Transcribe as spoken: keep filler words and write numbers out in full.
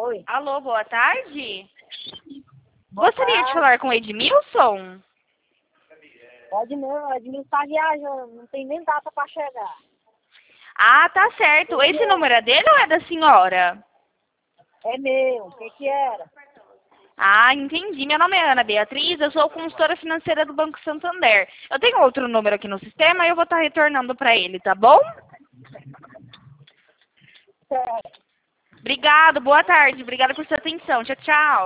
Oi. Alô, boa tarde. Boa Gostaria tarde. de falar com o Edmilson? Pode não, a Edmilson tá viajando, não tem nem data pra chegar. Ah, tá certo. Esse número é dele ou é da senhora? É meu, o que que era? Ah, entendi. Meu nome é Ana Beatriz, eu sou consultora financeira do Banco Santander. Eu tenho outro número aqui no sistema e eu vou estar retornando para ele, tá bom? Certo. Obrigado, boa tarde. Obrigada por sua atenção. Tchau, tchau.